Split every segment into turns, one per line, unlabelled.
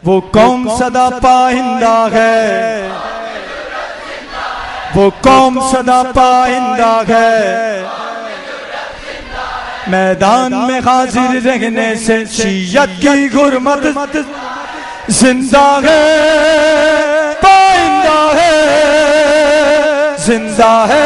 वो कौम सदा पाइंदा है, वो कौम सदा पाइंदा है। मैदान में हाजिर रहने से शिय्यत की गुरमत जिंदा है, पाइंदा है, जिंदा है।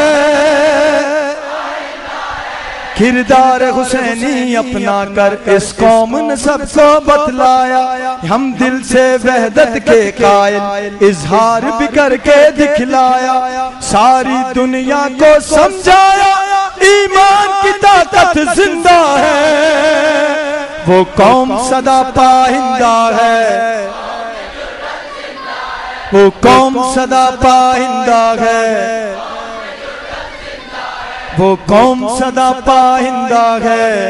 किरदार हुसैनी अपना कर इस कौम ने सबको बतलाया, हम दिल से वहदत के कायल इजहार भी करके दिखलाया। सारी दुनिया को समझाया ईमान की ताकत जिंदा है, वो कौम सदा पाइंदा है, वो कौम सदा पाइंदा है, वो कौम सदा पाइंदा है।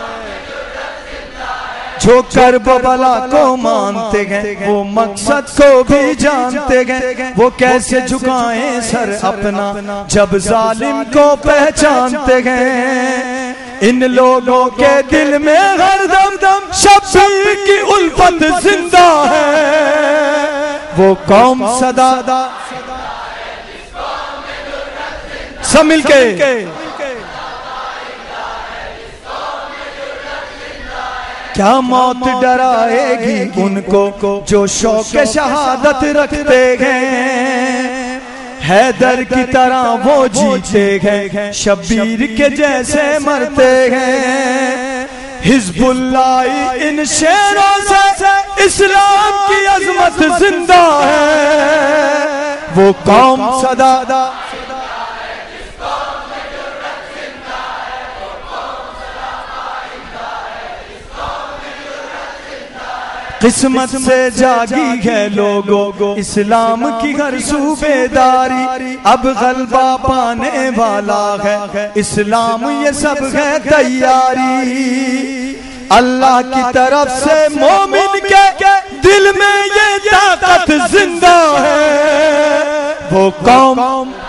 जो करबला को मानते हैं वो मकसद को भी जानते हैं, वो कैसे झुकाएं सर अपना जब जालिम को पहचानते हैं। इन लोगों के दिल में हरदम दम शब्बीर की उल्फत जिंदा है, वो कौम सदा। सब मिलके क्या मौत डराएगी उनको जो शौक शहादत रखते हैं। हैदर की तरह वो जीते हैं, शब्बीर के जैसे मरते हैं। हिज़्बुल्लाह इन शेरों से इस्लाम की अज़मत जिंदा है, वो कौम सदा। किस्मत से जागी है लोगों इस्लाम की हर सूबेदारी, अब गलबा पाने वाला है इस्लाम, ये सब है तैयारी। अल्लाह की तरफ से मोमिन के दिल में ये ताकत जिंदा है, वो कौम